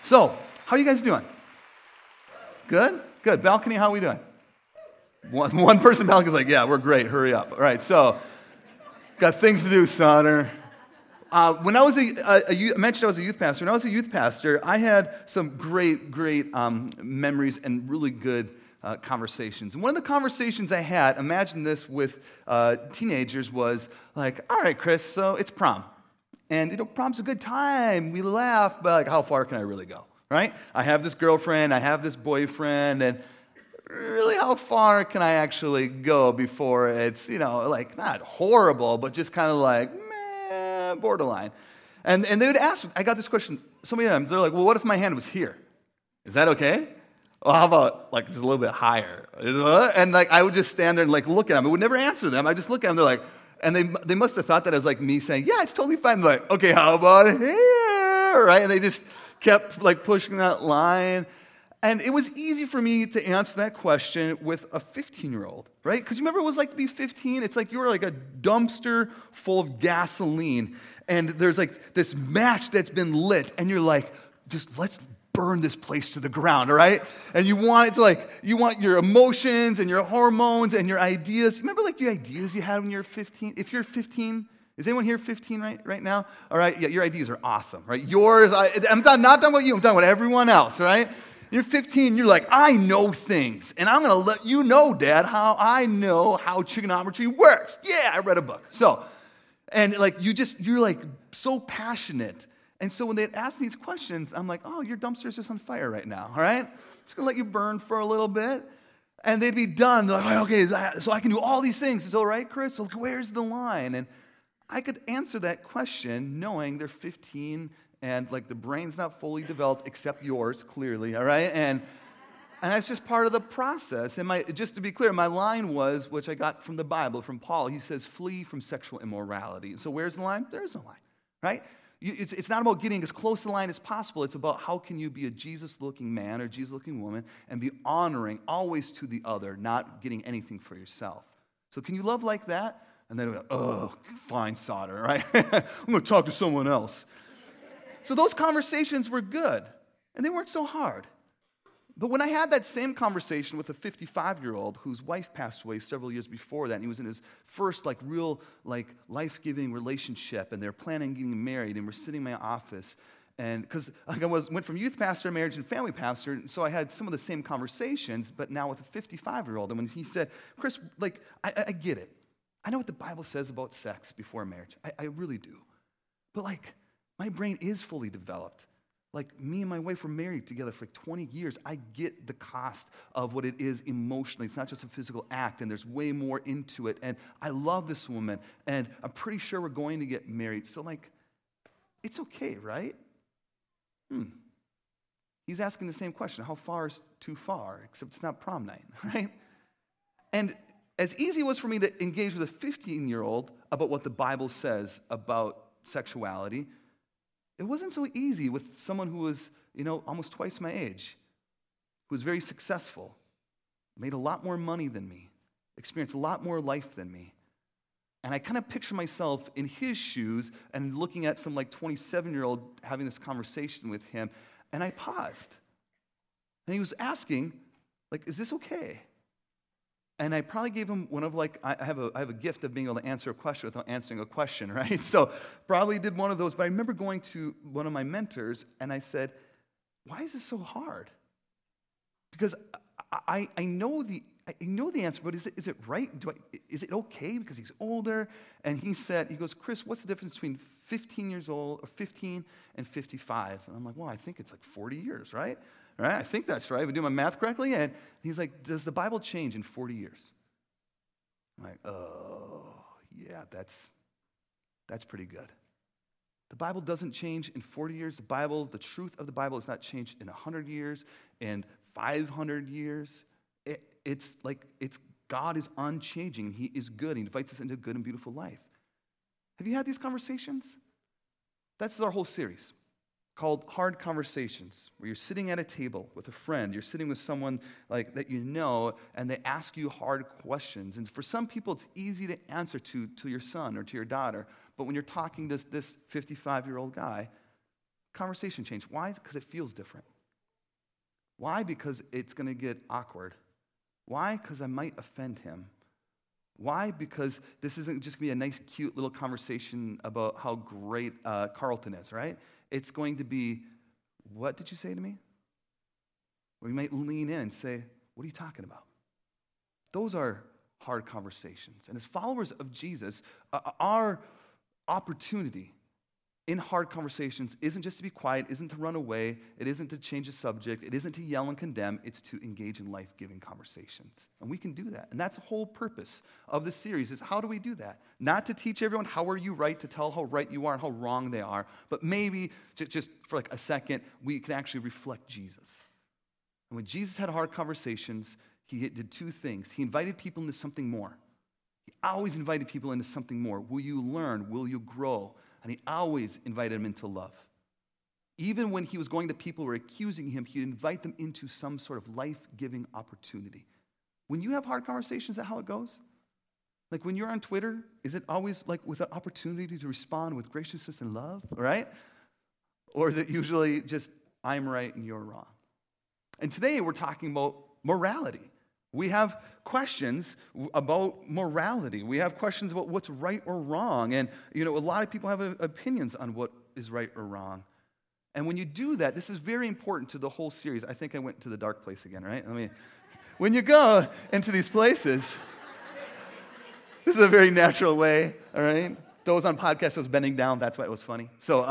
So, how are you guys doing? Good? Good. Balcony, how are we doing? One person balcony's like, yeah, we're great. Hurry up. All right, so, got things to do, Sonner. When I was I mentioned I was a youth pastor. When I was a youth pastor, I had some great memories and really good conversations. And one of the conversations I had, imagine this with teenagers, was like, all right, Chris, so it's prom. And, prom's a good time. We laugh, but like, how far can I really go, right? I have this girlfriend, I have this boyfriend, and really, how far can I actually go before it's, like not horrible, but just kind of like, meh, borderline. And they would ask, I got this question so many times. They're like, well, what if my hand was here? Is that okay? Well, how about like just a little bit higher? And like I would just stand there and like look at them. I would never answer them. I just look at them. They're like, and they must have thought that as like me saying, yeah, it's totally fine. They're like, okay, how about here? Right? And they just kept like pushing that line. And it was easy for me to answer that question with a 15-year-old, right? Because you remember what it was like to be 15? It's like you were like a dumpster full of gasoline, and there's like this match that's been lit, and you're like, just let's burn this place to the ground, all right? And you want it to like, you want your emotions and your hormones and your ideas. You remember like your ideas you had when you were 15? If you're 15, is anyone here 15 right now? All right, yeah, your ideas are awesome, right? Yours, I'm not talking about you, I'm talking about everyone else, right? You're 15, you're like, I know things, and I'm going to let you know, Dad, how I know how trigonometry works. Yeah, I read a book. So, and like you're like so passionate. And so when they ask these questions, I'm like, oh, your dumpster's just on fire right now, all right? I'm just going to let you burn for a little bit. And they'd be done. They're like, okay, so I can do all these things. It's all right, Chris? So where's the line? And I could answer that question knowing they're 15 and like the brain's not fully developed except yours, clearly, all right? And that's just part of the process. And just to be clear, my line was, which I got from the Bible, from Paul. He says, flee from sexual immorality. So where's the line? There is no line, right? It's not about getting as close to the line as possible. It's about how can you be a Jesus-looking man or Jesus-looking woman and be honoring always to the other, not getting anything for yourself. So can you love like that? And then, oh, fine, Sauter, right? I'm going to talk to someone else. So those conversations were good, and they weren't so hard. But when I had that same conversation with a 55-year-old whose wife passed away several years before that, and he was in his first real life-giving relationship, and they're planning on getting married, and we're sitting in my office, and because I went from youth pastor to marriage and family pastor, and so I had some of the same conversations, but now with a 55-year-old. And when he said, Chris, I get it. I know what the Bible says about sex before marriage. I really do. But my brain is fully developed. Me and my wife were married together for 20 years. I get the cost of what it is emotionally. It's not just a physical act, and there's way more into it. And I love this woman, and I'm pretty sure we're going to get married. So, it's okay, right? He's asking the same question. How far is too far? Except it's not prom night, right? And as easy it was for me to engage with a 15-year-old about what the Bible says about sexuality, it wasn't so easy with someone who was, almost twice my age, who was very successful, made a lot more money than me, experienced a lot more life than me. And I kind of picture myself in his shoes and looking at some 27-year-old having this conversation with him, and I paused. And he was asking, is this okay? And I probably gave him one of I have a gift of being able to answer a question without answering a question, right? So probably did one of those. But I remember going to one of my mentors and I said, "Why is this so hard?" Because I know the answer, but is it right? Is it okay because he's older? And he goes, "Chris, what's the difference between 15 years old or 15 and 55?" And I'm like, "Well, I think it's 40 years, right?" Right? I think that's right. If I do my math correctly. And he's like, does the Bible change in 40 years? I'm like, oh, yeah, that's pretty good. The Bible doesn't change in 40 years. The truth of the Bible is not changed in 100 years, in 500 years. It's God is unchanging. He is good. He invites us into a good and beautiful life. Have you had these conversations? That's our whole series, called Hard Conversations, where you're sitting at a table with a friend, you're sitting with someone that you know, and they ask you hard questions. And for some people, it's easy to answer to your son or to your daughter. But when you're talking to this 55-year-old guy, conversation change. Why? Because it feels different. Why? Because it's going to get awkward. Why? Because I might offend him. Why? Because this isn't just going to be a nice, cute little conversation about how great Carlton is, right? It's going to be, what did you say to me? We might lean in and say, what are you talking about? Those are hard conversations. And as followers of Jesus, our opportunity in hard conversations isn't just to be quiet, isn't to run away, it isn't to change the subject, it isn't to yell and condemn, it's to engage in life-giving conversations. And we can do that. And that's the whole purpose of this series, is how do we do that? Not to teach everyone how are you right, to tell how right you are and how wrong they are, but maybe just for like a second, we can actually reflect Jesus. And when Jesus had hard conversations, he did two things. He invited people into something more. He always invited people into something more. Will you learn? Will you grow? And he always invited them into love. Even when he was going to people who were accusing him, he'd invite them into some sort of life-giving opportunity. When you have hard conversations, is that how it goes? Like when you're on Twitter, is it always like with an opportunity to respond with graciousness and love, right? Or is it usually just, I'm right and you're wrong? And today we're talking about morality. We have questions about morality. We have questions about what's right or wrong. And, a lot of people have opinions on what is right or wrong. And when you do that, this is very important to the whole series. I think I went to the dark place again, right? When you go into these places, this is a very natural way, all right? Those on podcasts, I was bending down. That's why it was funny. So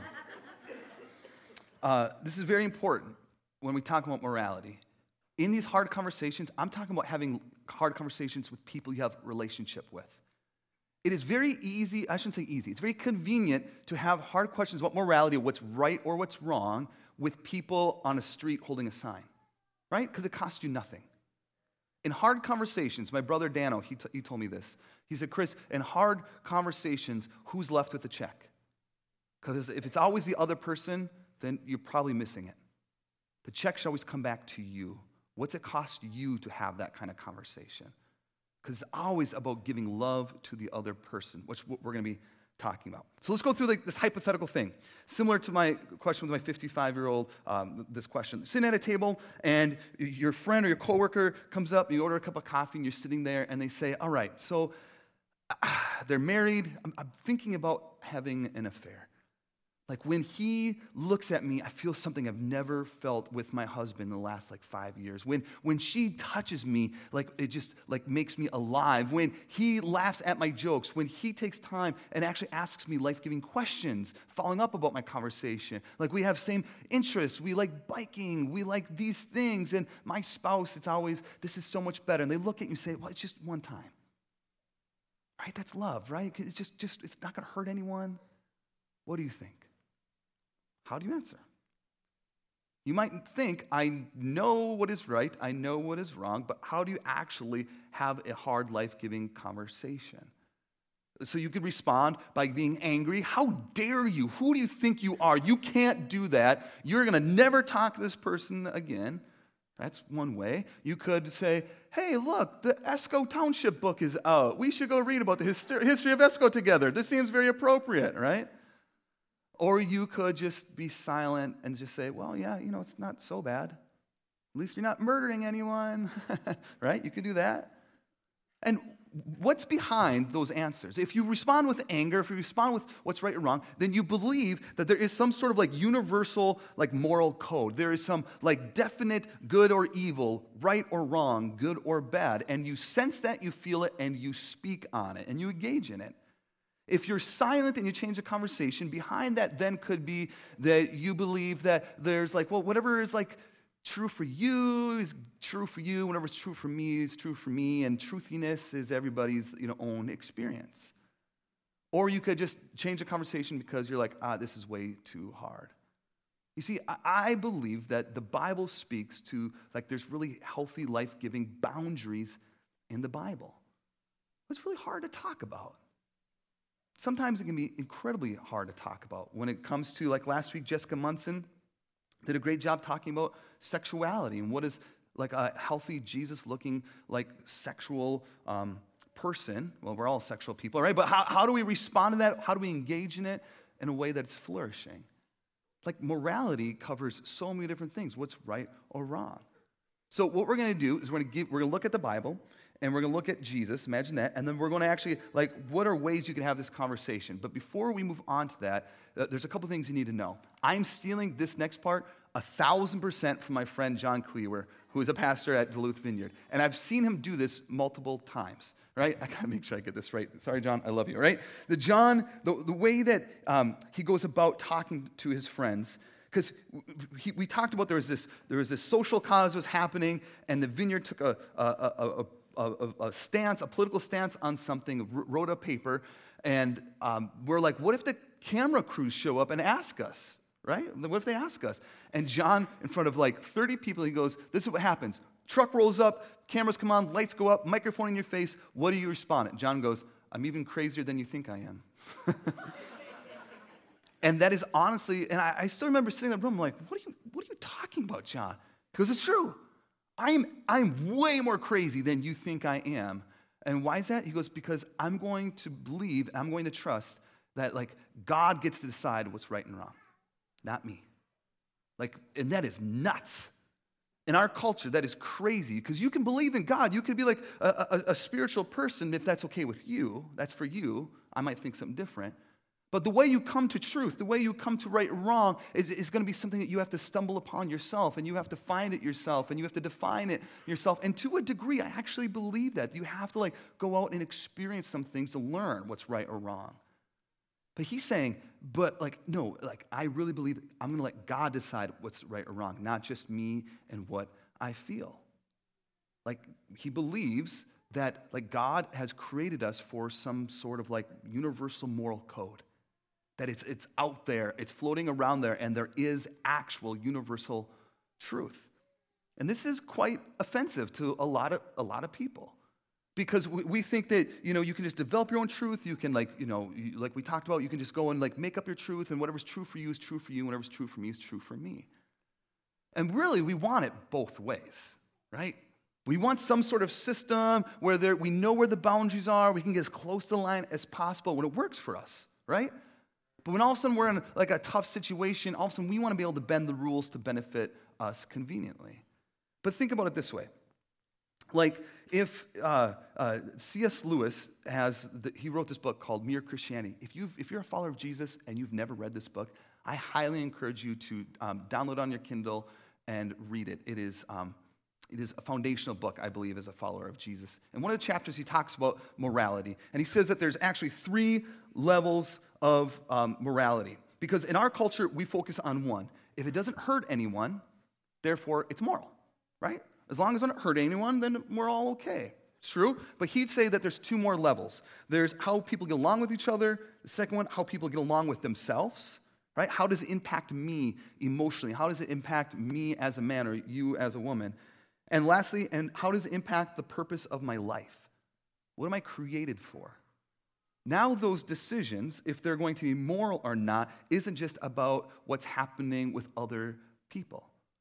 this is very important when we talk about morality. In these hard conversations, I'm talking about having hard conversations with people you have a relationship with. It is very easy, I shouldn't say easy, it's very convenient to have hard questions about morality, what's right or what's wrong, with people on a street holding a sign, right? Because it costs you nothing. In hard conversations, my brother Dano, he told me this. He said, Chris, in hard conversations, who's left with the check? Because if it's always the other person, then you're probably missing it. The check should always come back to you. What's it cost you to have that kind of conversation? Because it's always about giving love to the other person, which we're going to be talking about. So let's go through this hypothetical thing. Similar to my question with my 55-year-old, this question. Sitting at a table, and your friend or your coworker comes up, and you order a cup of coffee, and you're sitting there, and they say, all right, so they're married. I'm thinking about having an affair. Like when he looks at me, I feel something I've never felt with my husband in the last 5 years. When she touches me, it just makes me alive. When he laughs at my jokes, when he takes time and actually asks me life-giving questions, following up about my conversation. We have same interests. We like biking. We like these things. And my spouse, it's always, this is so much better. And they look at you and say, well, it's just one time. Right? That's love, right? It's just it's not going to hurt anyone. What do you think? How do you answer? You might think, I know what is right, I know what is wrong, but how do you actually have a hard, life-giving conversation? So you could respond by being angry. How dare you? Who do you think you are? You can't do that. You're going to never talk to this person again. That's one way. You could say, hey, look, the Esco Township book is out. We should go read about the history of Esco together. This seems very appropriate, right? Or you could just be silent and just say, well, yeah, it's not so bad. At least you're not murdering anyone, right? You could do that. And what's behind those answers? If you respond with anger, if you respond with what's right or wrong, then you believe that there is some sort of universal moral code. There is some definite good or evil, right or wrong, good or bad. And you sense that, you feel it, and you speak on it, and you engage in it. If you're silent and you change the conversation, behind that then could be that you believe that there's whatever is true for you is true for you, whatever's true for me is true for me, and truthiness is everybody's own experience. Or you could just change the conversation because you're this is way too hard. You see, I believe that the Bible speaks to there's really healthy, life-giving boundaries in the Bible. It's really hard to talk about. Sometimes it can be incredibly hard to talk about. When it comes to, last week, Jessica Munson did a great job talking about sexuality and what is a healthy, Jesus-looking, sexual person. Well, we're all sexual people, right? But how do we respond to that? How do we engage in it in a way that's flourishing? like morality covers so many different things, what's right or wrong. So what we're going to do is we're going to look at the Bible, and we're going to look at Jesus, imagine that, and then we're going to actually, like, what are ways you can have this conversation? But before we move on to that, there's a couple things you need to know. I'm stealing this next part 1,000% from my friend John Cleaver, who is a pastor at Duluth Vineyard. And I've seen him do this multiple times, right? I got to make sure I get this right. Sorry, John, I love you, right? The way that he goes about talking to his friends, because we talked about there was this social cause was happening, and the Vineyard took a stance, a political stance on something, wrote a paper, and we're like, what if the camera crews show up and ask us, right? What if they ask us? And John, in front of like 30 people, he goes, this is what happens. Truck rolls up, cameras come on, lights go up, microphone in your face. What do you respond? And John goes, I'm even crazier than you think I am. And that is honestly, and I still remember sitting in the room like, what are you talking about, John? Because it's true. I'm way more crazy than you think I am. And why is that? He goes, because I'm going to believe, I'm going to trust that like God gets to decide what's right and wrong, not me. Like, and that is nuts. In our culture, that is crazy because you can believe in God. You could be like a spiritual person if that's okay with you. That's for you. I might think something different. But the way you come to truth, the way you come to right and wrong is going to be something that you have to stumble upon yourself, and you have to find it yourself, and you have to define it yourself. And to a degree, I actually believe that. You have to like go out and experience some things to learn what's right or wrong. But he's saying, but like, no, like I really believe I'm going to let God decide what's right or wrong, not just me and what I feel. Like he believes that like God has created us for some sort of like universal moral code. That it's out there, it's floating around there, and there is actual universal truth. And this is quite offensive to a lot of people. Because we think that, you can just develop your own truth. You can like we talked about, you can just go and like make up your truth, and whatever's true for you is true for you, and whatever's true for me is true for me. And really, we want it both ways, right? We want some sort of system where we know where the boundaries are, we can get as close to the line as possible when it works for us, right? But when all of a sudden we're in like a tough situation, all of a sudden we want to be able to bend the rules to benefit us conveniently. But think about it this way. Like if C.S. Lewis he wrote this book called Mere Christianity. If you're a follower of Jesus and you've never read this book, I highly encourage you to download on your Kindle and read it. It is a foundational book, I believe, as a follower of Jesus. And one of the chapters he talks about morality. And he says that there's actually 3 levels of morality. Because in our culture, we focus on one. If it doesn't hurt anyone, therefore it's moral, right? As long as it doesn't hurt anyone, then we're all okay. It's true. But he'd say that there's 2 more levels. There's how people get along with each other. The second one, how people get along with themselves, right? How does it impact me emotionally? How does it impact me as a man or you as a woman? And lastly, and how does it impact the purpose of my life? What am I created for? Now those decisions, if they're going to be moral or not, isn't just about what's happening with other people.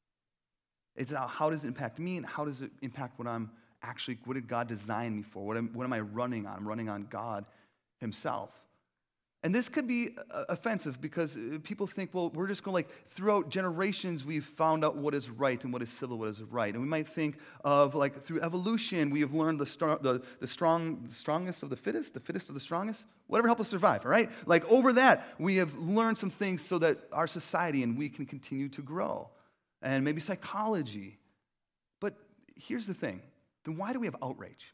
It's about how does it impact me and how does it impact what did God design me for? What am I running on? I'm running on God himself. And this could be offensive because people think, well, we're just going like, throughout generations, we've found out what is right and what is civil, what is right. And we might think of like through evolution, we have learned the strongest of the fittest of the strongest, whatever helped us survive, all right? Like over that, we have learned some things so that our society and we can continue to grow. And maybe psychology. But here's the thing, then why do we have outrage?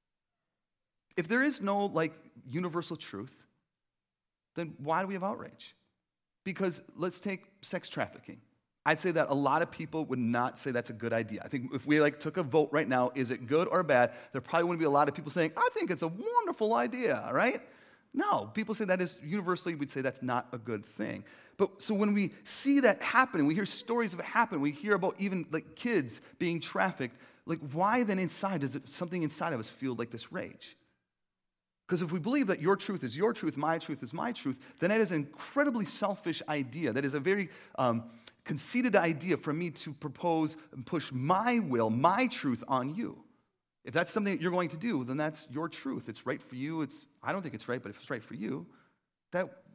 If there is no like universal truth, then why do we have outrage? Because let's take sex trafficking. I'd say that a lot of people would not say that's a good idea. I think if we like took a vote right now, is it good or bad? There probably wouldn't be a lot of people saying, I think it's a wonderful idea, right? No, people say that is universally, we'd say that's not a good thing. But so when we see that happening, we hear stories of it happen, we hear about even like kids being trafficked, like why then inside does something inside of us feel like this rage? Because if we believe that your truth is your truth, my truth is my truth, then that is an incredibly selfish idea. That is a very conceited idea for me to propose and push my will, my truth on you. If that's something that you're going to do, then that's your truth. It's right for you. I don't think it's right, but if it's right for you, that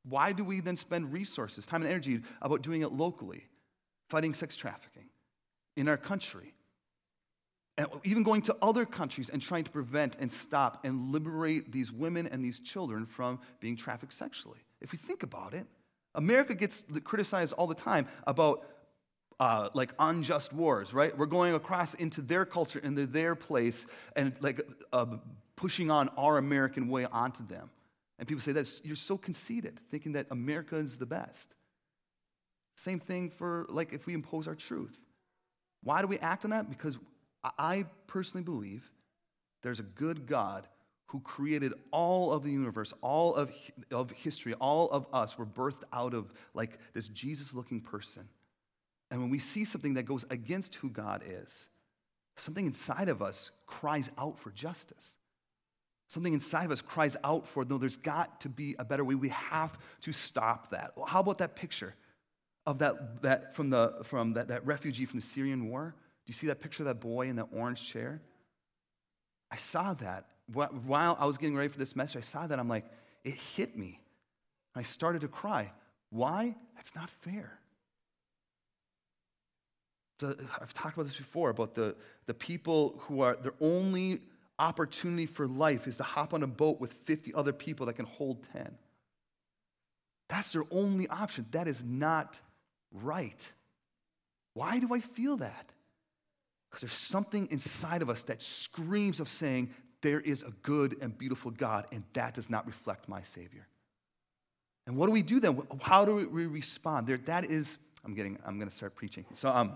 why do we then spend resources, time and energy about doing it locally, fighting sex trafficking in our country? And even going to other countries and trying to prevent and stop and liberate these women and these children from being trafficked sexually. If we think about it, America gets criticized all the time about like unjust wars, right? We're going across into their culture, into their place, and like pushing on our American way onto them. And people say that you're so conceited, thinking that America is the best. Same thing for like if we impose our truth. Why do we act on that? Because I personally believe there's a good God who created all of the universe, all of history, all of us were birthed out of like this Jesus-looking person. And when we see something that goes against who God is, something inside of us cries out for justice. Something inside of us cries out for, no, there's got to be a better way. We have to stop that. Well, how about that picture of that refugee from the Syrian war? Do you see that picture of that boy in that orange chair? I saw that. While I was getting ready for this message, I saw that. I'm like, it hit me. I started to cry. Why? That's not fair. I've talked about this before, about the people who are, their only opportunity for life is to hop on a boat with 50 other people that can hold 10. That's their only option. That is not right. Why do I feel that? Because there's something inside of us that screams of saying, there is a good and beautiful God, and that does not reflect my Savior. And what do we do then? How do we respond? That is, I'm going to start preaching. So,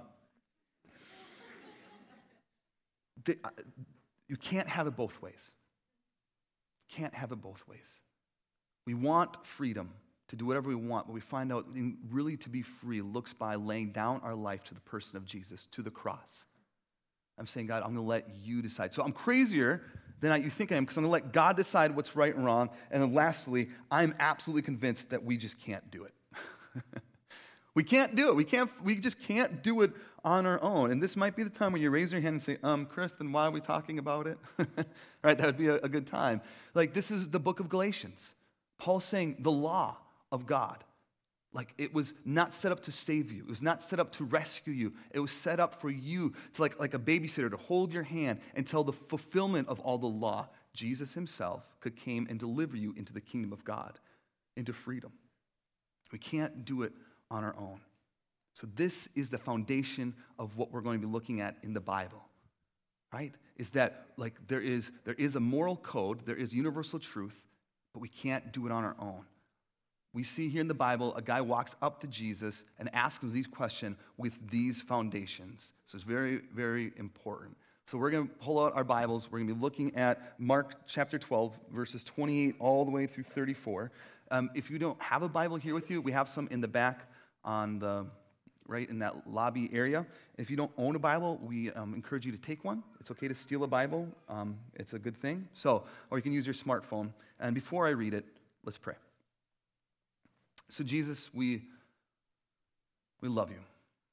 you can't have it both ways. Can't have it both ways. We want freedom to do whatever we want, but we find out really to be free looks by laying down our life to the person of Jesus, to the cross. I'm saying, God, I'm going to let you decide. So I'm crazier than you think I am because I'm going to let God decide what's right and wrong. And then lastly, I'm absolutely convinced that we just can't do it. We can't do it. We just can't do it on our own. And this might be the time when you raise your hand and say, Chris, then why are we talking about it? Right, that would be a good time. Like, this is the book of Galatians. Paul's saying the law of God. Like, it was not set up to save you. It was not set up to rescue you. It was set up for you to, like a babysitter, to hold your hand until the fulfillment of all the law, Jesus himself, could came and deliver you into the kingdom of God, into freedom. We can't do it on our own. So this is the foundation of what we're going to be looking at in the Bible, right? Is that like there is a moral code, there is universal truth, but we can't do it on our own. We see here in the Bible, a guy walks up to Jesus and asks him these questions with these foundations. So it's very, very important. So we're going to pull out our Bibles. We're going to be looking at Mark chapter 12, verses 28 all the way through 34. If you don't have a Bible here with you, we have some in the back right in that lobby area. If you don't own a Bible, we encourage you to take one. It's okay to steal a Bible. It's a good thing. Or you can use your smartphone. And before I read it, let's pray. So Jesus, we love you.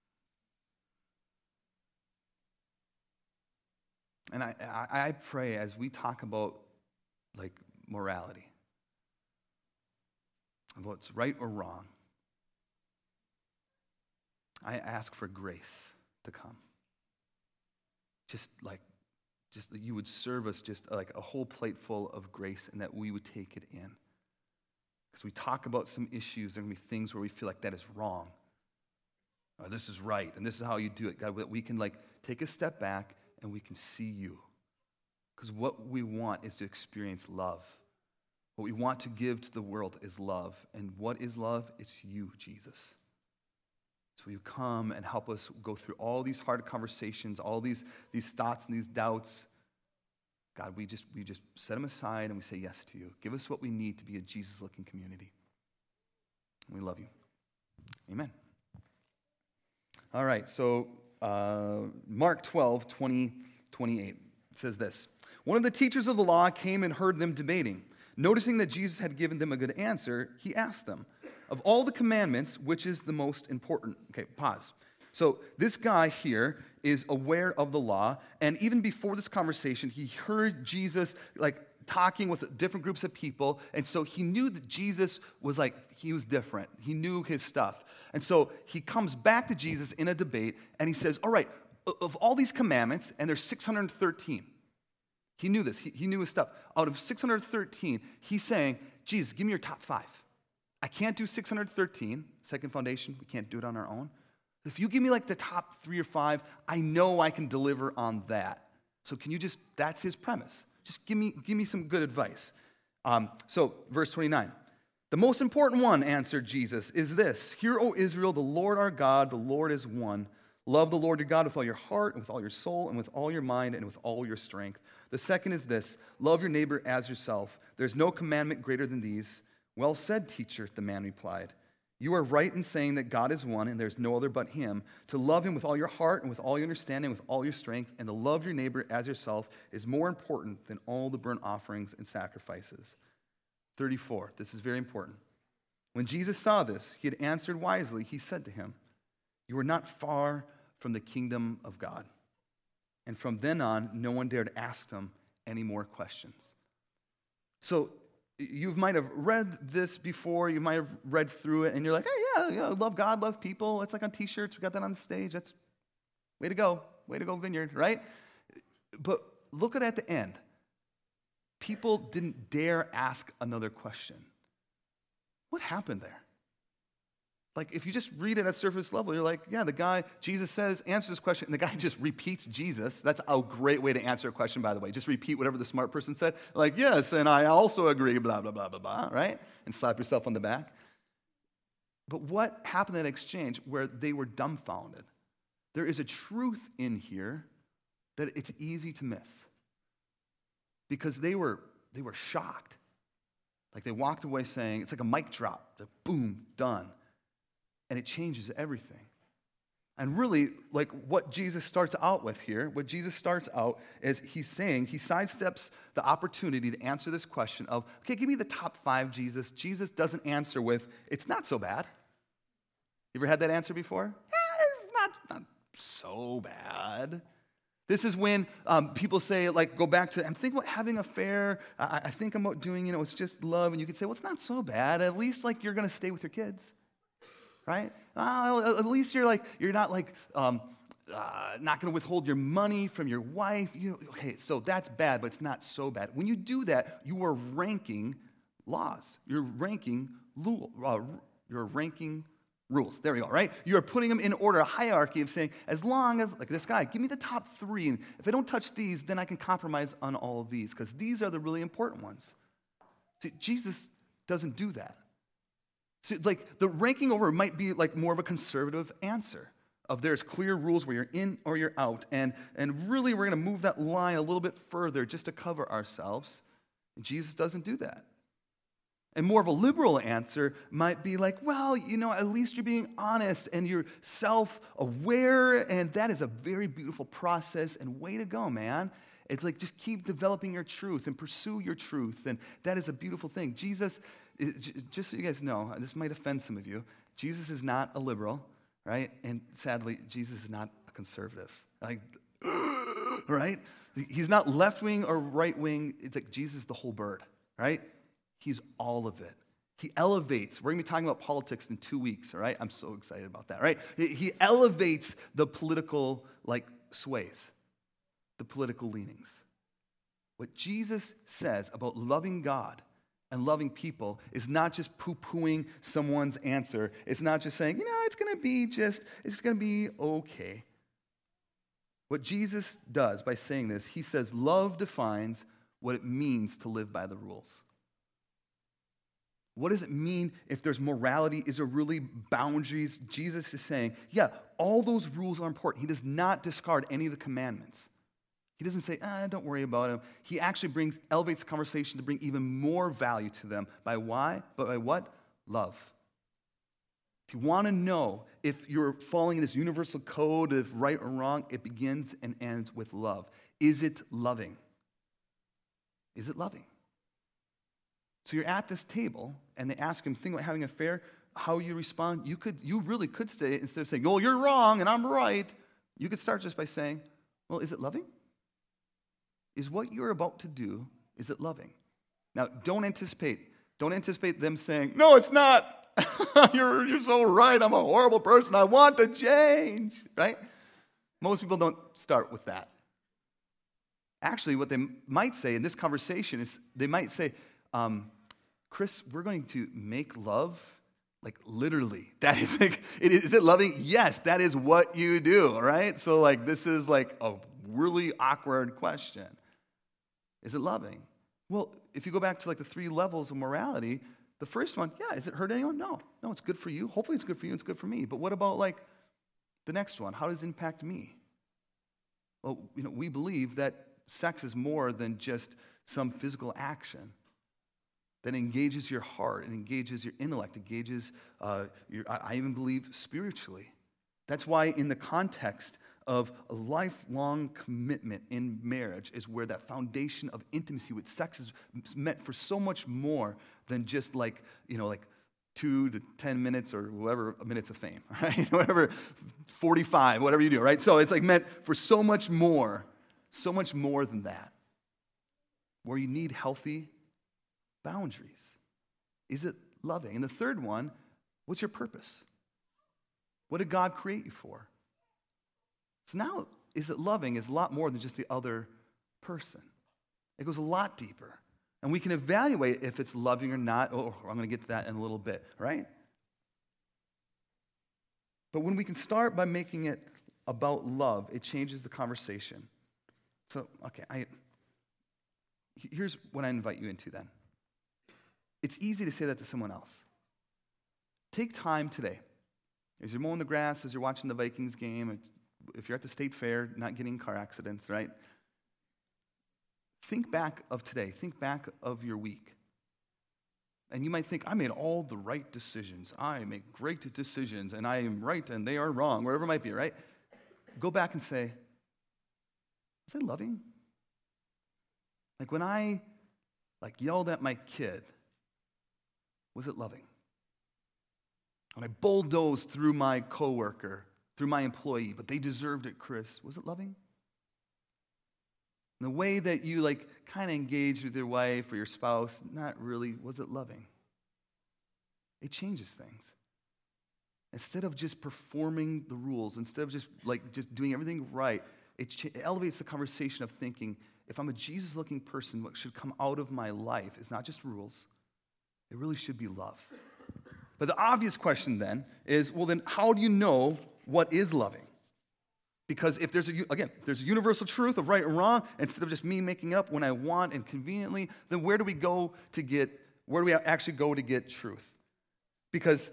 And I pray as we talk about like morality, of what's right or wrong, I ask for grace to come. Just that you would serve us just like a whole plate full of grace and that we would take it in. Because we talk about some issues, there are going to be things where we feel like that is wrong. Or this is right, and this is how you do it. God, that we can like take a step back and we can see you. Because what we want is to experience love. What we want to give to the world is love. And what is love? It's you, Jesus. So you come and help us go through all these hard conversations, all these thoughts and these doubts. God, we just set them aside and we say yes to you. Give us what we need to be a Jesus-looking community. We love you. Amen. All right, so Mark 12, 20, 28 says this. One of the teachers of the law came and heard them debating. Noticing that Jesus had given them a good answer, he asked them, of all the commandments, which is the most important? Okay, pause. So this guy here is aware of the law, and even before this conversation, he heard Jesus like talking with different groups of people. And so he knew that Jesus was he was different. He knew his stuff. And so he comes back to Jesus in a debate and he says, all right, of all these commandments, and there's 613. He knew this. He knew his stuff. Out of 613, he's saying, Jesus, give me your top 5. I can't do 613, second foundation. We can't do it on our own. If you give me the top 3 or 5, I know I can deliver on that. So can you that's his premise. Just give me some good advice. So verse 29. The most important one, answered Jesus, is this. Hear, O Israel, the Lord our God, the Lord is one. Love the Lord your God with all your heart and with all your soul and with all your mind and with all your strength. The second is this. Love your neighbor as yourself. There's no commandment greater than these. Well said, teacher, the man replied. You are right in saying that God is one and there's no other but him. To love him with all your heart and with all your understanding, with all your strength, and to love your neighbor as yourself is more important than all the burnt offerings and sacrifices. 34, this is very important. When Jesus saw this, he had answered wisely. He said to him, you are not far from the kingdom of God. And from then on, no one dared ask him any more questions. So you might have read this before, you might have read through it, and you're like, hey, yeah, love God, love people. It's like on t-shirts, we got that on the stage. That's way to go, Vineyard, right? But look at the end. People didn't dare ask another question. What happened there? If you just read it at surface level, you're like, yeah, the guy, Jesus says, answer this question, and the guy just repeats Jesus. That's a great way to answer a question, by the way. Just repeat whatever the smart person said. Yes, and I also agree, blah, blah, blah, blah, blah, right? And slap yourself on the back. But what happened in that exchange where they were dumbfounded? There is a truth in here that it's easy to miss. Because they were shocked. They walked away saying, it's like a mic drop. They're boom, done. And it changes everything. And really, what Jesus starts out with here, what Jesus starts out is he's saying, he sidesteps the opportunity to answer this question of, okay, give me the top 5, Jesus. Jesus doesn't answer with, it's not so bad. You ever had that answer before? Yeah, it's not so bad. This is when people say, go back to, I'm thinking about having an affair. I think about doing, it's just love. And you could say, well, it's not so bad. At least, you're going to stay with your kids. Right? At least you're not not going to withhold your money from your wife. Okay, so that's bad, but it's not so bad. When you do that, you are ranking laws. You're ranking rules. There we go, right? You're putting them in order, a hierarchy of saying, as long as, this guy, give me the top 3, and if I don't touch these, then I can compromise on all of these, because these are the really important ones. See, Jesus doesn't do that. So, the ranking order might be more of a conservative answer of there's clear rules where you're in or you're out. And really, we're going to move that line a little bit further just to cover ourselves. And Jesus doesn't do that. And more of a liberal answer might be well, at least you're being honest and you're self-aware. And that is a very beautiful process. And way to go, man. It's just keep developing your truth and pursue your truth. And that is a beautiful thing. Jesus, just so you guys know, this might offend some of you, Jesus is not a liberal, right? And sadly, Jesus is not a conservative. Right? He's not left-wing or right-wing. It's Jesus is the whole bird, right? He's all of it. He elevates. We're going to be talking about politics in 2 weeks, all right? I'm so excited about that, right? He elevates the political, sways, the political leanings. What Jesus says about loving God and loving people is not just poo-pooing someone's answer. It's not just saying, it's going to be okay. What Jesus does by saying this, he says love defines what it means to live by the rules. What does it mean if there's morality? Is there really boundaries? Jesus is saying, yeah, all those rules are important. He does not discard any of the commandments. He doesn't say, don't worry about them. He actually elevates the conversation to bring even more value to them. By why? But by what? Love. If you want to know if you're following this universal code of right or wrong, it begins and ends with love. Is it loving? Is it loving? So you're at this table, and they ask him, think about having an affair, how you respond. You really could say, instead of saying, well, you're wrong and I'm right, you could start just by saying, well, is it loving? Is what you're about to do, is it loving? Now, don't anticipate them saying, no, it's not. You're so right. I'm a horrible person. I want to change, right? Most people don't start with that. Actually, what they might say in this conversation is they might say, Chris, we're going to make love, like literally. That is like, is it loving? Yes, that is what you do, all right? So like this is like a really awkward question. Is it loving? Well, if you go back to like the 3 levels of morality, the first one, yeah, is it hurt anyone? No, it's good for you. Hopefully it's good for you, it's good for me. But what about like the next one? How does it impact me? Well, we believe that sex is more than just some physical action that engages your heart, and engages your intellect, engages I even believe spiritually. That's why in the context of a lifelong commitment in marriage is where that foundation of intimacy with sex is meant for so much more than just like 2 to 10 minutes or whatever minutes of fame, right? Whatever, 45, whatever you do, right? So it's like meant for so much more than that, where you need healthy boundaries. Is it loving? And the third one, what's your purpose? What did God create you for? So now, is it loving is a lot more than just the other person. It goes a lot deeper. And we can evaluate if it's loving or not. Oh, I'm going to get to that in a little bit, right? But when we can start by making it about love, it changes the conversation. So, okay, here's what I invite you into then. It's easy to say that to someone else. Take time today. As you're mowing the grass, as you're watching the Vikings game, if you're at the state fair, not getting in car accidents, right? Think back of today. Think back of your week. And you might think, I made all the right decisions. I make great decisions, and I am right, and they are wrong, wherever it might be, right? Go back and say, was I loving? Like when I yelled at my kid, was it loving? When I bulldozed through my coworker, through my employee, but they deserved it, Chris, was it loving? And the way that you kind of engaged with your wife or your spouse, not really, was it loving? It changes things. Instead of just performing the rules, instead of just doing everything right, it elevates the conversation of thinking, if I'm a Jesus-looking person, what should come out of my life is not just rules, it really should be love. But the obvious question then is, well then, how do you know what is loving? Because if there's a universal truth of right and wrong, instead of just me making up when I want and conveniently, then where do we actually go to get truth? Because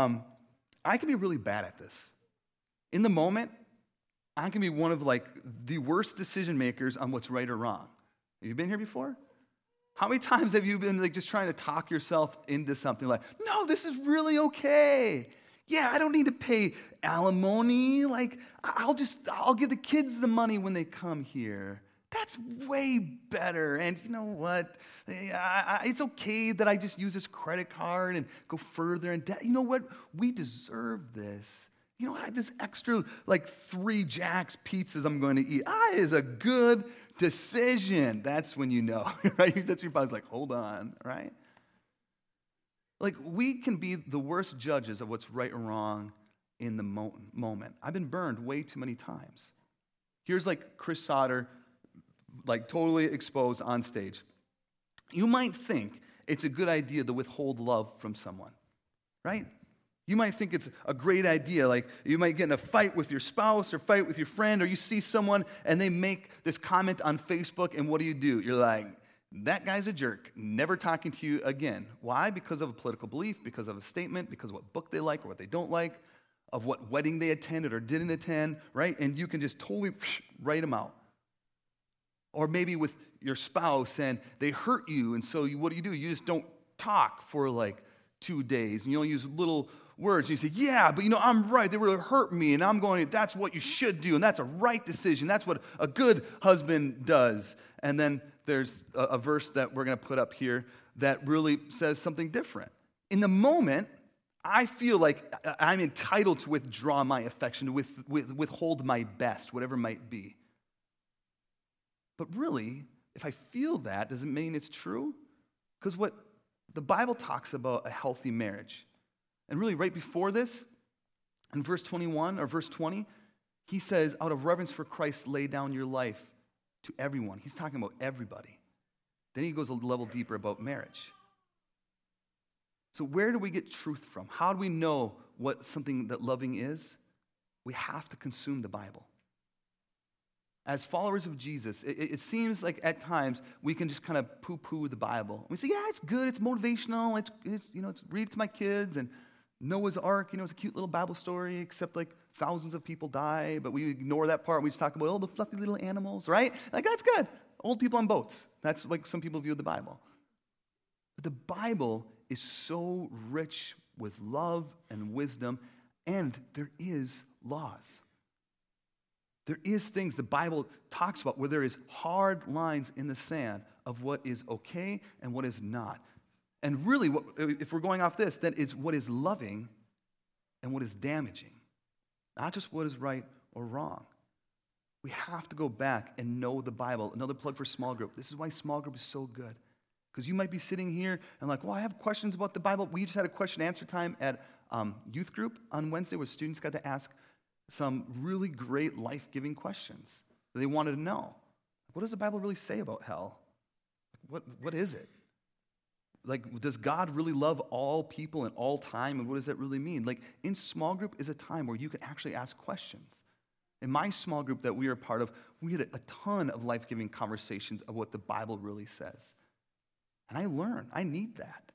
I can be really bad at this. In the moment, I can be one of the worst decision makers on what's right or wrong. Have you been here before? How many times have you been just trying to talk yourself into something like, no, this is really okay. Yeah, I don't need to pay alimony. I'll give the kids the money when they come here. That's way better. And you know what? It's okay that I just use this credit card and go further in debt. You know what? We deserve this. This extra 3 Jack's pizzas I'm going to eat. Is a good decision. That's when you know, right? That's when your body's like, hold on, right? We can be the worst judges of what's right or wrong in the moment. I've been burned way too many times. Here's Chris Sauter, totally exposed on stage. You might think it's a good idea to withhold love from someone, right? You might think it's a great idea. You might get in a fight with your spouse or fight with your friend, or you see someone and they make this comment on Facebook, and what do? You're like, that guy's a jerk, never talking to you again. Why? Because of a political belief, because of a statement, because of what book they like or what they don't like, of what wedding they attended or didn't attend, right? And you can just totally write them out. Or maybe with your spouse and they hurt you, and so what do? You just don't talk for 2 days, and you only use little words. And you say, yeah, but I'm right. They really hurt me, and I'm going, that's what you should do, and that's a right decision. That's what a good husband does. And then there's a verse that we're going to put up here that really says something different. In the moment, I feel like I'm entitled to withdraw my affection, to withhold my best, whatever it might be. But really, if I feel that, does it mean it's true? Because what the Bible talks about a healthy marriage, and really right before this, in verse 21 or verse 20, he says, out of reverence for Christ, lay down your life to everyone. He's talking about everybody. Then he goes a level deeper about marriage. So where do we get truth from? How do we know what something that loving is? We have to consume the Bible. As followers of Jesus, it seems like at times we can just kind of poo-poo the Bible. We say, yeah, it's good, it's motivational, it's read it to my kids, and Noah's Ark, it's a cute little Bible story, except like thousands of people die, but we ignore that part. We just talk about, the fluffy little animals, right? Like, that's good. Old people on boats. That's like some people view the Bible. But the Bible is so rich with love and wisdom, and there is laws. There is things the Bible talks about where there is hard lines in the sand of what is okay and what is not. And really, if we're going off this, then it's what is loving and what is damaging. Not just what is right or wrong. We have to go back and know the Bible. Another plug for small group. This is why small group is so good. Because you might be sitting here and like, well, I have questions about the Bible. We just had a question and answer time at youth group on Wednesday where students got to ask some really great life-giving questions that they wanted to know. What does the Bible really say about hell? What is it? Like, does God really love all people in all time? And what does that really mean? Like, in small group is a time where you can actually ask questions. In my small group that we are a part of, we had a ton of life-giving conversations of what the Bible really says. And I learn. I need that.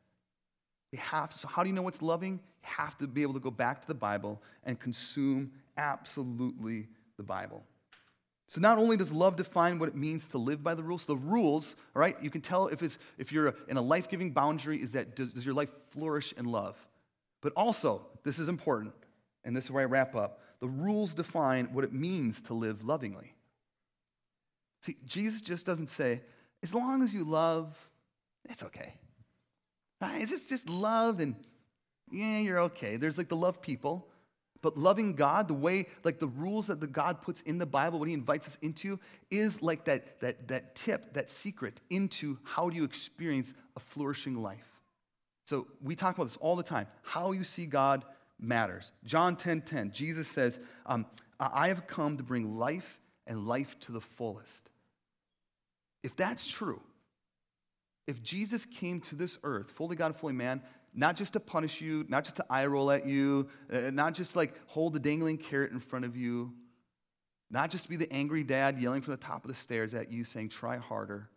So how do you know what's loving? You have to be able to go back to the Bible and consume absolutely the Bible. So not only does love define what it means to live by the rules, all right, you can tell if you're in a life-giving boundary, does your life flourish in love? But also, this is important, and this is where I wrap up, the rules define what it means to live lovingly. See, Jesus just doesn't say, as long as you love, it's okay. Right? It's just love and, yeah, you're okay. There's like the love people. But loving God, the way, like the rules that the God puts in the Bible, what he invites us into, is like that tip, that secret into how do you experience a flourishing life. So we talk about this all the time. How you see God matters. John 10:10, Jesus says, I have come to bring life and life to the fullest. If that's true, if Jesus came to this earth, fully God, fully man, not just to punish you, not just to eye roll at you, not just like hold the dangling carrot in front of you, not just to be the angry dad yelling from the top of the stairs at you saying, try harder.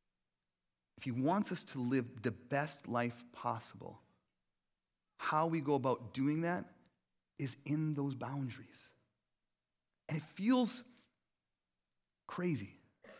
If he wants us to live the best life possible, how we go about doing that is in those boundaries. And it feels crazy.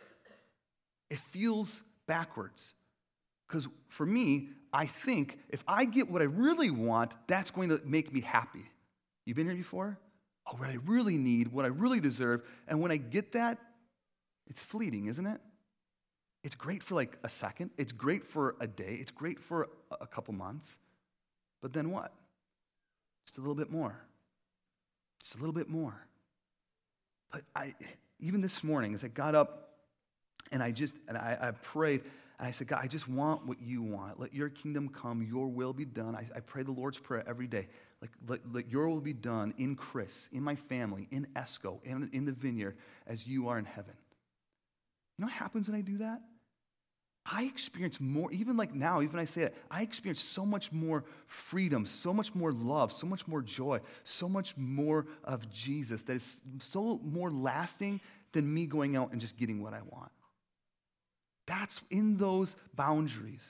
It feels backwards. Because for me, I think if I get what I really want, that's going to make me happy. You been here before? Oh, what I really need, what I really deserve. And when I get that, it's fleeting, isn't it? It's great for like a second. It's great for a day. It's great for a couple months. But then what? Just a little bit more. Just a little bit more. But even this morning, as I got up and I prayed, and I said, God, I just want what you want. Let your kingdom come, your will be done. I pray the Lord's Prayer every day. Let your will be done in Chris, in my family, in Esco, in the vineyard, as you are in heaven. You know what happens when I do that? I experience more, even like now, even when I say it, I experience so much more freedom, so much more love, so much more joy, so much more of Jesus that is so more lasting than me going out and just getting what I want. That's in those boundaries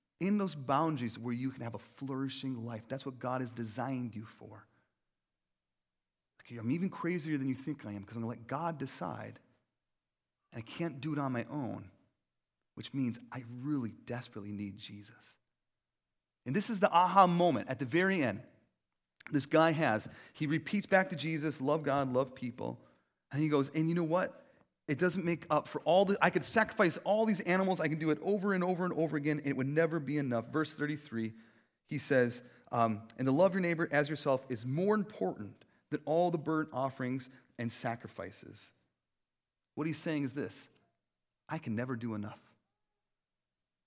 where you can have a flourishing life. That's what God has designed you for. Okay, I'm even crazier than you think I am because I'm going to let God decide. And I can't do it on my own, which means I really desperately need Jesus. And this is the aha moment at the very end. This guy he repeats back to Jesus, love God, love people. And he goes, and you know what? It doesn't make up for I could sacrifice all these animals. I can do it over and over and over again. And it would never be enough. Verse 33, he says, and to love your neighbor as yourself is more important than all the burnt offerings and sacrifices. What he's saying is this: I can never do enough.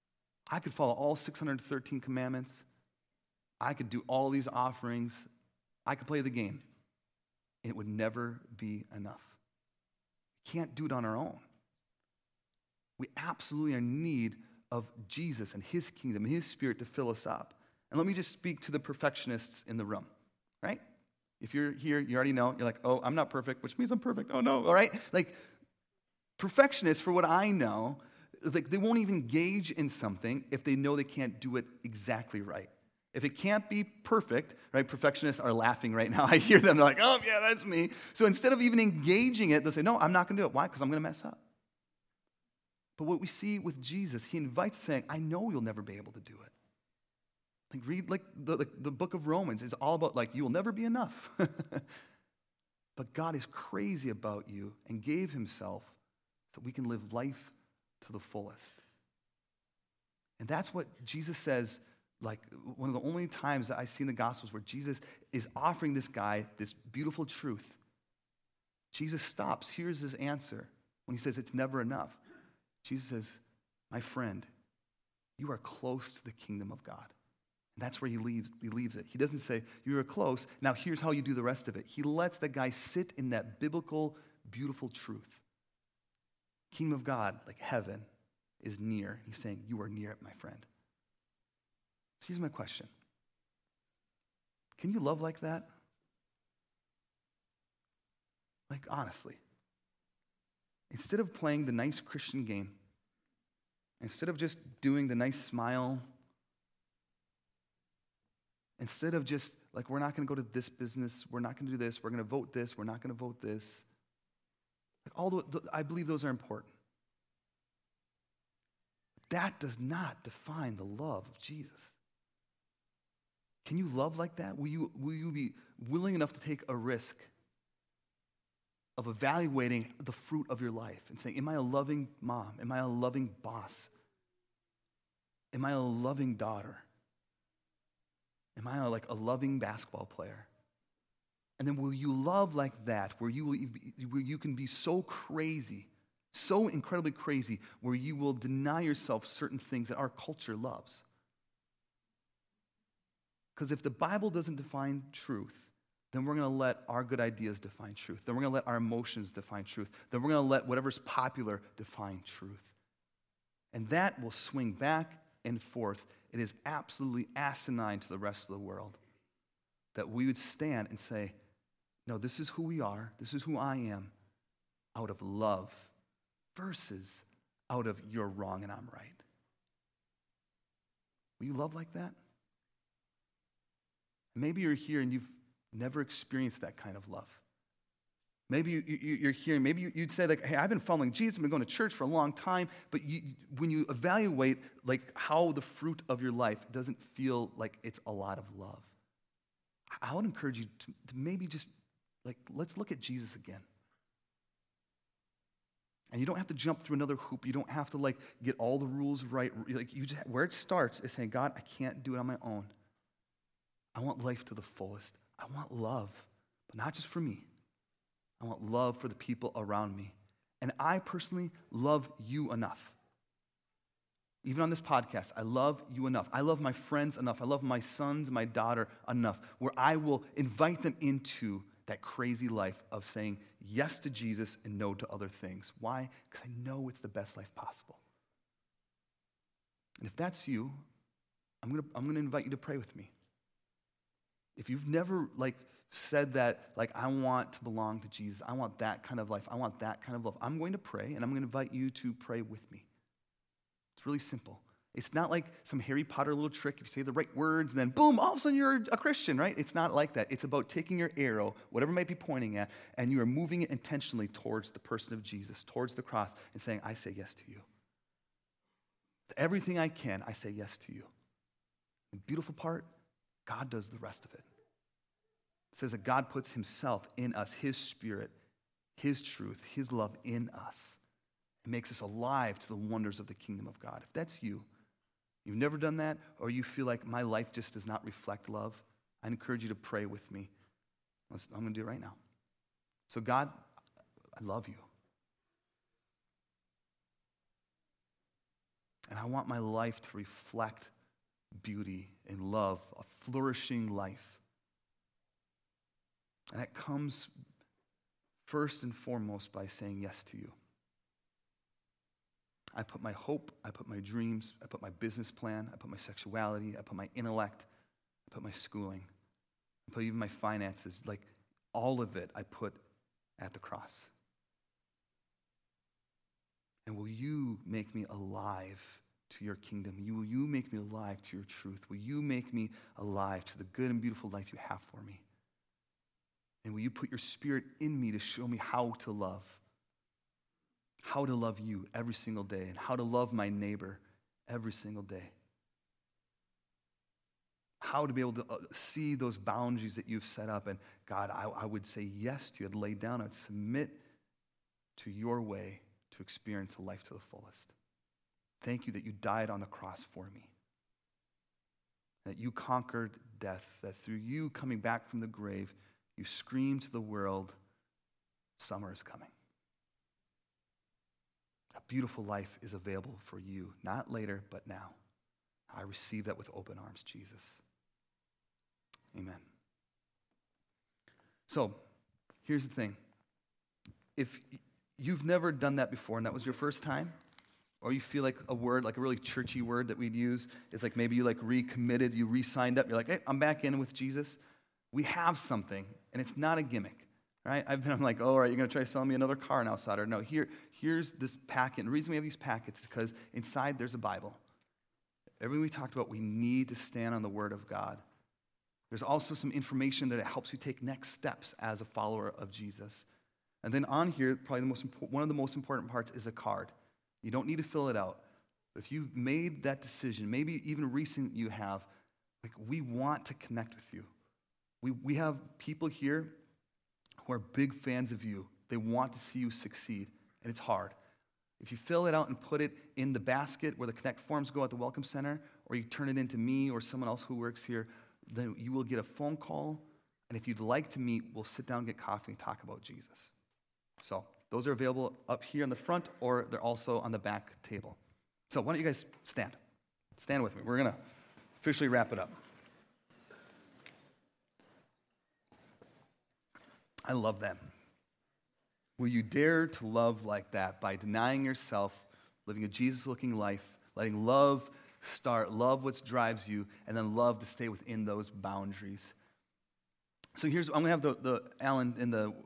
I could follow all 613 commandments. I could do all these offerings. I could play the game. It would never be enough. We can't do it on our own. We absolutely are in need of Jesus and his kingdom, his spirit to fill us up. And let me just speak to the perfectionists in the room, right? If you're here, you already know. You're like, oh, I'm not perfect, which means I'm perfect. Oh, no, all right? Like, perfectionists, for what I know, like they won't even engage in something if they know they can't do it exactly right. If it can't be perfect, right? Perfectionists are laughing right now. I hear them. They're like, oh, yeah, that's me. So instead of even engaging it, they'll say, no, I'm not going to do it. Why? Because I'm going to mess up. But what we see with Jesus, he invites saying, I know you'll never be able to do it. Like read the book of Romans. It's all about like, you will never be enough. But God is crazy about you and gave himself so we can live life to the fullest. And that's what Jesus says, like one of the only times that I see in the Gospels where Jesus is offering this guy this beautiful truth. Jesus stops. Here's his answer when he says it's never enough. Jesus says, my friend, you are close to the kingdom of God. And that's where he leaves it. He doesn't say, you are close, now here's how you do the rest of it. He lets the guy sit in that biblical, beautiful truth. Kingdom of God, like heaven, is near. He's saying, you are near it, my friend. So here's my question. Can you love like that? Like, honestly. Instead of playing the nice Christian game, instead of just doing the nice smile, instead of just like, we're not going to go to this business, we're not going to do this, we're going to vote this, we're not going to vote this. Like, I believe those are important. That does not define the love of Jesus. Can you love like that? Will you be willing enough to take a risk of evaluating the fruit of your life and saying, am I a loving mom? Am I a loving boss? Am I a loving daughter? Am I like a loving basketball player? And then will you love like that, where you can be so crazy, so incredibly crazy, where you will deny yourself certain things that our culture loves? Because if the Bible doesn't define truth, then we're going to let our good ideas define truth. Then we're going to let our emotions define truth. Then we're going to let whatever's popular define truth. And that will swing back and forth. It is absolutely asinine to the rest of the world that we would stand and say, no, this is who we are. This is who I am out of love versus out of you're wrong and I'm right. Will you love like that? Maybe you're here and you've never experienced that kind of love. Maybe you're here, and maybe you'd say, like, hey, I've been following Jesus, I've been going to church for a long time, but when you evaluate like how the fruit of your life doesn't feel like it's a lot of love. I would encourage you to maybe just, like, let's look at Jesus again. And you don't have to jump through another hoop. You don't have to, like, get all the rules right. Like, you just, where it starts is saying, God, I can't do it on my own. I want life to the fullest. I want love, but not just for me. I want love for the people around me. And I personally love you enough. Even on this podcast, I love you enough. I love my friends enough. I love my sons, my daughter enough, where I will invite them into that crazy life of saying yes to Jesus and no to other things. Why? Because I know it's the best life possible. And if that's you, I'm gonna invite you to pray with me. If you've never, like, said that, like, I want to belong to Jesus, I want that kind of life, I want that kind of love, I'm going to pray, and I'm going to invite you to pray with me. It's really simple. It's not like some Harry Potter little trick. If you say the right words, and then boom, all of a sudden you're a Christian, right? It's not like that. It's about taking your arrow, whatever it might be pointing at, and you are moving it intentionally towards the person of Jesus, towards the cross, and saying, I say yes to you. Everything I can, I say yes to you. The beautiful part, God does the rest of it. It says that God puts himself in us, his spirit, his truth, his love in us. It makes us alive to the wonders of the kingdom of God. If that's you, you've never done that, or you feel like my life just does not reflect love, I encourage you to pray with me. I'm going to do it right now. So God, I love you. And I want my life to reflect beauty and love, a flourishing life. And that comes first and foremost by saying yes to you. I put my hope, I put my dreams, I put my business plan, I put my sexuality, I put my intellect, I put my schooling, I put even my finances, like all of it I put at the cross. And will you make me alive to your kingdom? Will you make me alive to your truth? Will you make me alive to the good and beautiful life you have for me? And will you put your Spirit in me to show me how to love you every single day, and how to love my neighbor every single day? How to be able to see those boundaries that you've set up. And God, I would say yes to you. I'd lay down. I'd submit to your way to experience a life to the fullest. Thank you that you died on the cross for me. That you conquered death. That through you coming back from the grave, you scream to the world, summer is coming. A beautiful life is available for you, not later, but now. I receive that with open arms, Jesus. Amen. So, here's the thing. If you've never done that before and that was your first time, or you feel like a word, like a really churchy word that we'd use, is like maybe you like recommitted, you re-signed up, you're like, hey, I'm back in with Jesus. We have something, and it's not a gimmick, right? I'm like, oh, all right, you're going to try to sell me another car now, Sutter. No, here's this packet. And the reason we have these packets is because inside there's a Bible. Everything we talked about, we need to stand on the Word of God. There's also some information that it helps you take next steps as a follower of Jesus. And then on here, probably one of the most important parts is a card. You don't need to fill it out. But if you've made that decision, maybe even recent you have, like, we want to connect with you. We have people here who are big fans of you. They want to see you succeed, and it's hard. If you fill it out and put it in the basket where the Connect forms go at the Welcome Center, or you turn it into me or someone else who works here, then you will get a phone call, and if you'd like to meet, we'll sit down and get coffee and talk about Jesus. So those are available up here in the front, or they're also on the back table. So why don't you guys stand? Stand with me. We're going to officially wrap it up. I love that. Will you dare to love like that by denying yourself, living a Jesus-looking life, letting love start, love what drives you, and then love to stay within those boundaries? So I'm going to have the Alan and the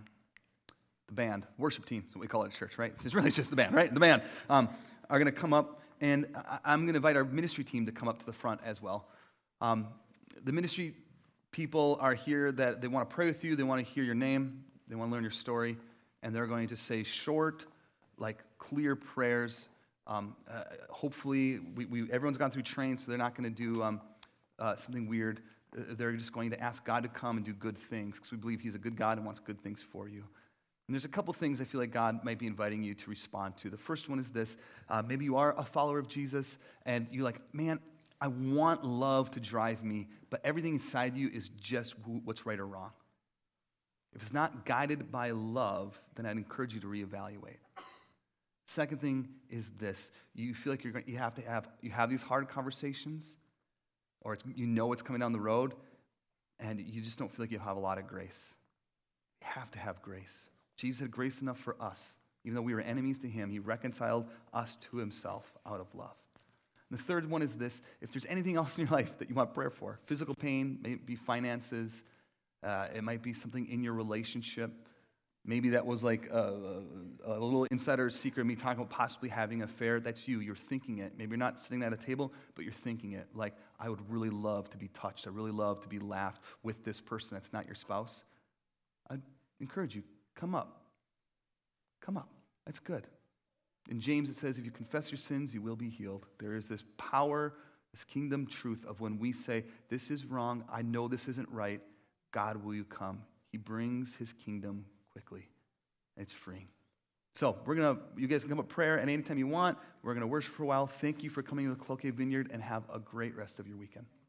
band, worship team, is what we call it at church, right? It's really just the band, right? The band are going to come up, and I'm going to invite our ministry team to come up to the front as well. The ministry people are here that they want to pray with you, they want to hear your name, they want to learn your story, and they're going to say short, like clear prayers. Hopefully, everyone's gone through training, so they're not going to do something weird. They're just going to ask God to come and do good things, because we believe He's a good God and wants good things for you. And there's a couple things I feel like God might be inviting you to respond to. The first one is this. Maybe you are a follower of Jesus, and you're like, man, I want love to drive me, but everything inside you is just what's right or wrong. If it's not guided by love, then I'd encourage you to reevaluate. Second thing is this. You feel like you have these hard conversations, or you know it's coming down the road, and you just don't feel like you have a lot of grace. You have to have grace. Jesus had grace enough for us. Even though we were enemies to Him, He reconciled us to Himself out of love. And the third one is this. If there's anything else in your life that you want prayer for, physical pain, maybe finances, it might be something in your relationship. Maybe that was like a little insider secret, me talking about possibly having an affair. That's you. You're thinking it. Maybe you're not sitting at a table, but you're thinking it. Like, I would really love to be touched. I really love to be laughed with this person that's not your spouse. I'd encourage you, come up. Come up. That's good. In James it says, if you confess your sins, you will be healed. There is this power, this kingdom truth of when we say, this is wrong, I know this isn't right, God, will you come? He brings His kingdom quickly. It's freeing. So you guys can come up prayer at any time you want. We're going to worship for a while. Thank you for coming to the Cloquet Vineyard, and have a great rest of your weekend.